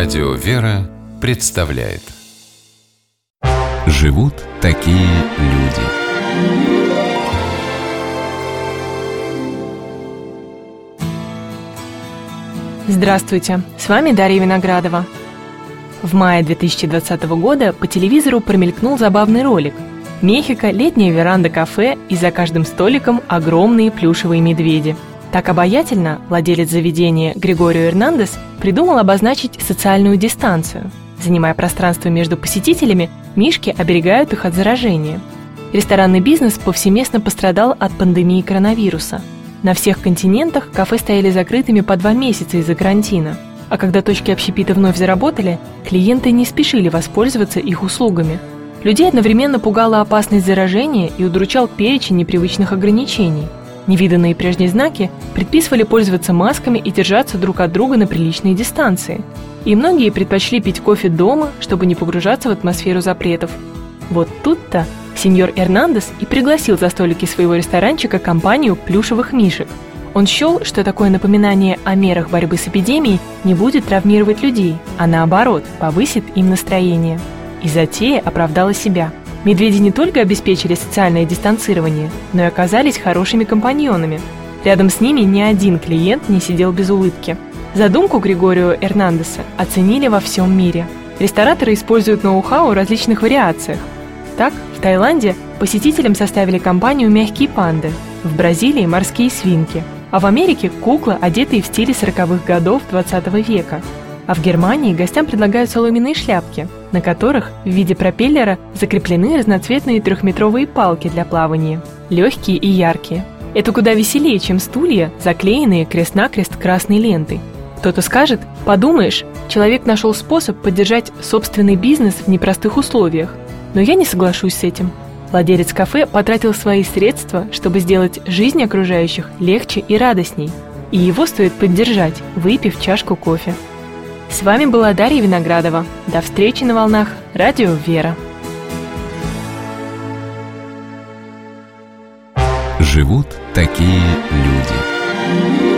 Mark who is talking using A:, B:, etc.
A: Радио «Вера» представляет. Живут такие люди.
B: Здравствуйте, с вами Дарья Виноградова. В мае 2020 года по телевизору промелькнул забавный ролик. Мехико, летняя веранда кафе, и за каждым столиком огромные плюшевые медведи. Так обаятельно владелец заведения Григорио Эрнандес придумал обозначить социальную дистанцию. Занимая пространство между посетителями, мишки оберегают их от заражения. Ресторанный бизнес повсеместно пострадал от пандемии коронавируса. На всех континентах кафе стояли закрытыми по 2 месяца из-за карантина. А когда точки общепита вновь заработали, клиенты не спешили воспользоваться их услугами. Людей одновременно пугала опасность заражения и удручал перечень непривычных ограничений. Невиданные прежде знаки предписывали пользоваться масками и держаться друг от друга на приличной дистанции. И многие предпочли пить кофе дома, чтобы не погружаться в атмосферу запретов. Вот тут-то сеньор Эрнандес и пригласил за столики своего ресторанчика компанию плюшевых мишек. Он счел, что такое напоминание о мерах борьбы с эпидемией не будет травмировать людей, а наоборот, повысит им настроение. И затея оправдала себя. Медведи не только обеспечили социальное дистанцирование, но и оказались хорошими компаньонами. Рядом с ними ни один клиент не сидел без улыбки. Задумку Григорио Эрнандеса оценили во всем мире. Рестораторы используют ноу-хау в различных вариациях. Так, в Таиланде посетителям составили компанию мягкие панды, в Бразилии – морские свинки, а в Америке – куклы, одетые в стиле 40-х годов 20 века. А в Германии гостям предлагают соломенные шляпки, на которых в виде пропеллера закреплены разноцветные 3-метровые палки для плавания, легкие и яркие. Это куда веселее, чем стулья, заклеенные крест-накрест красной лентой. Кто-то скажет: подумаешь, человек нашел способ поддержать собственный бизнес в непростых условиях. Но я не соглашусь с этим. Владелец кафе потратил свои средства, чтобы сделать жизнь окружающих легче и радостней. И его стоит поддержать, выпив чашку кофе. С вами была Дарья Виноградова. До встречи на волнах Радио «Вера».
A: Живут такие люди.